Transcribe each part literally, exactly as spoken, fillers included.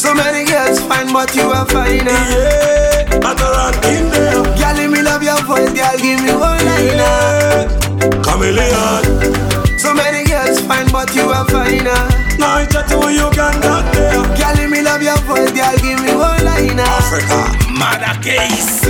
So many girls fine, but you are finer. Yeah, I'm around in there. Girl, let me love your voice, girl, give me one liner. Yeah, chameleon. So many girls fine, but you are finer. Now I chat to you can not there. Girl, let me love your voice, girl, give me one liner. Africa, mother case.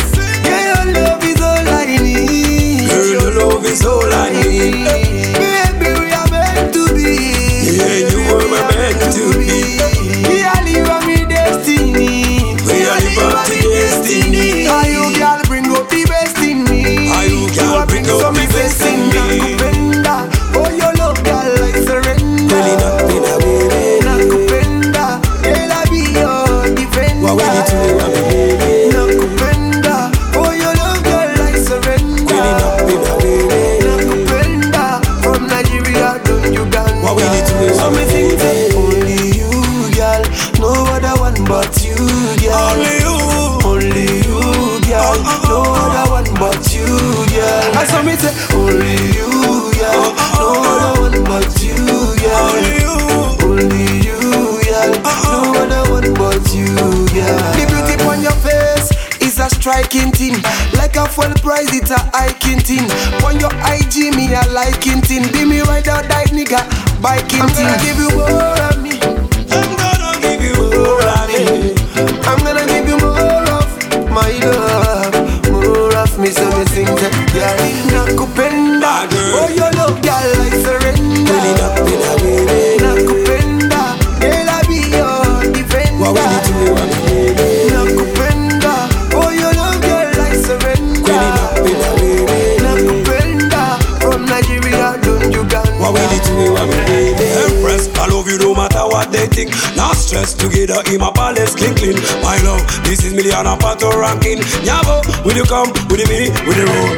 Girl, your love is all I need. Girl, your love is all I need. Baby, we are meant to be. Yeah, you were meant to be. We are living me destiny. We are living to destiny. Are you girl bring up the best in me? Are you girl bring up the best in me? Nakupenda, oh your love girl like surrender. Really not been a baby. Nakupenda, girl I be your defender. What we need to do, I'm a baby. Nakupenda, oh your love girl like surrender. Really not been a baby. Nakupenda, from Nigeria to Uganda. What we need to do, So I'm me a think that baby. only you, girl, no other one but you, girl. Only you. Only you, girl, no other one but you, girl. I saw me say only you, girl, no other one but you, girl. Only you. Only you, girl, no other one but you, girl. The beauty on your face is a striking thing. Like a full price, it's a hiking thing. On your I G, me a liking thing. Be me right out, die nigga, biking thing. I'm gonna give you more of me. I'm gonna give you more of me. I'm gonna give you more of my love, more of me. So me sing that, girl, nakupenda. Oh, your love, girl, like surrender. Really not been a baby. Nakupenda, girl, I be your defender. What we need to do, I'm a baby. Nakupenda, oh, your love, girl, like surrender. Really not been a baby. Nakupenda, from Nigeria to Uganda. What we need to do, I'm a baby. Empress, I love you no matter what they think. Not stress together in my palace, clean clean. My love, this is million and part of ranking. Nyabo, will you come with the me, with the road?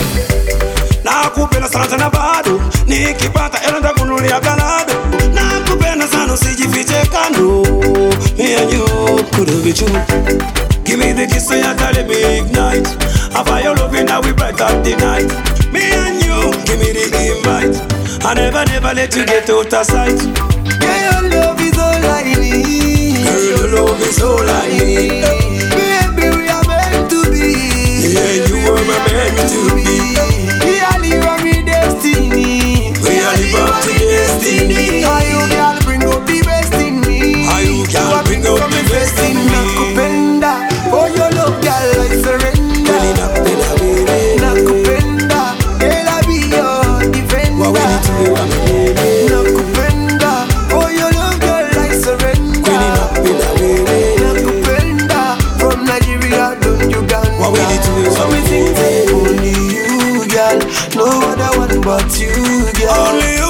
Nakupenda sana sana bado nikipata hela nitakununulia galado. Nakupenda sana usijifiche kando. Me and you could have been true. Give me the kiss so you tell me ignite. I find your loving now we bright up the night. Me and you, give me the invite. I never never let you get out of sight. Girl, your love is all I need. Girl, your love is all I need. Baby, we are meant to be. Yeah, you were meant to be. We are living me destiny. We are living to destiny. Are you girl bring up the best in me? Are you girl bring up the best in me? Nakupenda, oh your love girl like surrender. Really not been a baby. Nakupenda, girl I be your defender. What we need to do, I'm a baby. Nakupenda, oh your love girl like surrender. Really not been a baby. Nakupenda, from Nigeria to Uganda. What we need to do, So me think that only you, girl, no other one but you, girl. Only you.